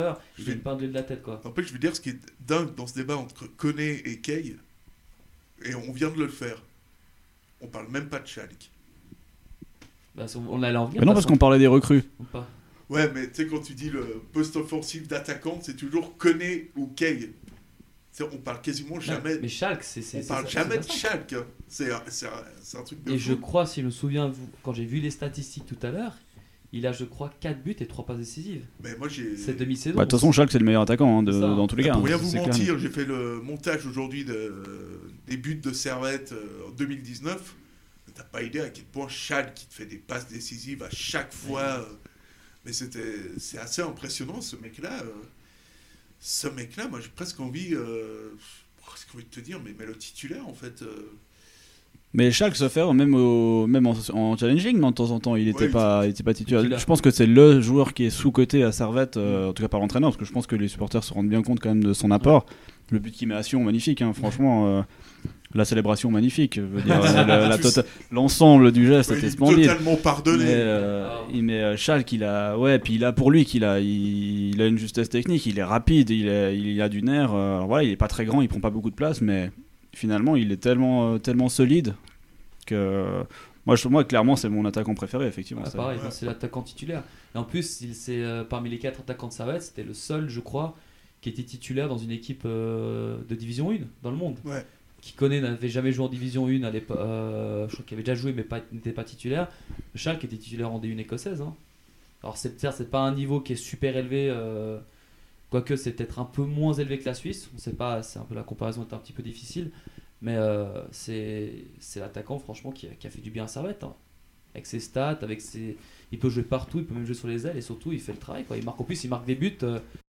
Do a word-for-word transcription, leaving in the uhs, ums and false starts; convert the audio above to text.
il gagne pas un duel de la tête, quoi. En fait, je veux dire, ce qui est dingue dans ce débat entre Koné et Kay, et on vient de le faire, on parle même pas de Schalke. Bah, on allait en venir. Mais non, parce qu'on parlait des recrues. Ou pas. Ouais, mais tu sais, quand tu dis le poste offensif d'attaquant, c'est toujours Koné ou Kay. C'est- on parle quasiment jamais. Mais Schalke, c'est. c'est on c'est parle ça, jamais c'est de ça. Schalke. C'est un, c'est un, c'est un truc de Et fou. je crois, si je me souviens, vous- quand j'ai vu les statistiques tout à l'heure, il a, je crois, quatre buts et trois passes décisives. Mais moi, j'ai. Cette demi-saison. Bah, de toute façon, Schalke, c'est le meilleur attaquant hein, de, C'est ça. dans tous les Bah, cas. pour rien hein, vous c'est clair. mentir, j'ai fait le montage aujourd'hui de, des buts de Servette euh, en deux mille dix-neuf. T'as pas idée à quel point Schalke qui te fait des passes décisives à chaque fois. euh, mais c'était, c'est assez impressionnant ce mec-là. euh, ce mec-là, moi j'ai presque envie, euh, presque envie de te dire, mais, mais le titulaire en fait. euh, Mais Schalke se fait même, au, même en, en challenging, non, de temps en temps, il n'était Ouais, pas, il était pas titulaire. titulaire. Je pense que c'est le joueur qui est sous-coté à Servette, euh, en tout cas par l'entraîneur, parce que je pense que les supporters se rendent bien compte quand même de son apport. Le but qu'il met à Sion, magnifique, hein, franchement. Euh, la célébration, magnifique. Je veux dire, euh, la- la tota- l'ensemble du geste ouais, il était est splendide. totalement pardonné. Mais, euh, Ah. il met euh, Schalke, il a, ouais, puis il a pour lui qu'il a, il, il a une justesse technique, il est rapide, il, est, il a du nerf. euh, alors voilà, il est pas très grand, il prend pas beaucoup de place, mais finalement, il est tellement, euh, tellement solide que moi, je, moi, clairement, c'est mon attaquant préféré, effectivement. Ah, ça. pareil, Ouais. moi, c'est l'attaquant titulaire. Et en plus, il, c'est, euh, parmi les quatre attaquants de Servette, c'était le seul, je crois, qui était titulaire dans une équipe euh, de Division un dans le monde. Ouais. Qui connaît n'avait jamais joué en Division un à l'époque. Euh, je crois qu'il avait déjà joué, mais pas, n'était pas titulaire. Schalke était titulaire en D un écossaise. Hein. Alors, c'est, certes, c'est pas un niveau qui est super élevé. Euh, quoique, c'est peut-être un peu moins élevé que la Suisse. On sait pas, c'est un peu, la comparaison est un petit peu difficile. Mais euh, c'est, c'est l'attaquant, franchement, qui a, qui a fait du bien à Servette. Hein. Avec ses stats, avec ses... il peut jouer partout, il peut même jouer sur les ailes et surtout, il fait le travail. Quoi. Il marque, en plus, il marque des buts. Euh,